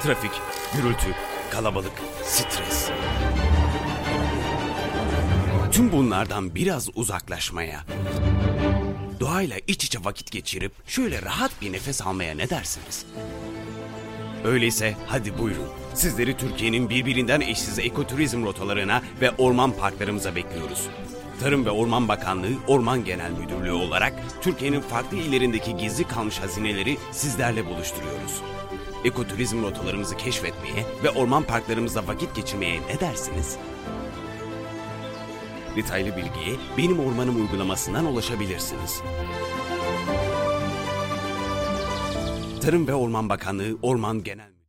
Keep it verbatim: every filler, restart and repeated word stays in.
Trafik, gürültü, kalabalık, stres. Tüm bunlardan biraz uzaklaşmaya, doğayla iç içe vakit geçirip şöyle rahat bir nefes almaya ne dersiniz? Öyleyse hadi buyurun. Sizleri Türkiye'nin birbirinden eşsiz ekoturizm rotalarına ve orman parklarımıza bekliyoruz. Tarım ve Orman Bakanlığı Orman Genel Müdürlüğü olarak Türkiye'nin farklı illerindeki gizli kalmış hazineleri sizlerle buluşturuyoruz. Ekoturizm rotalarımızı keşfetmeye ve orman parklarımızda vakit geçirmeye ne dersiniz? Detaylı bilgiye Benim Ormanım uygulamasından ulaşabilirsiniz. Tarım ve Orman Bakanlığı Orman Genel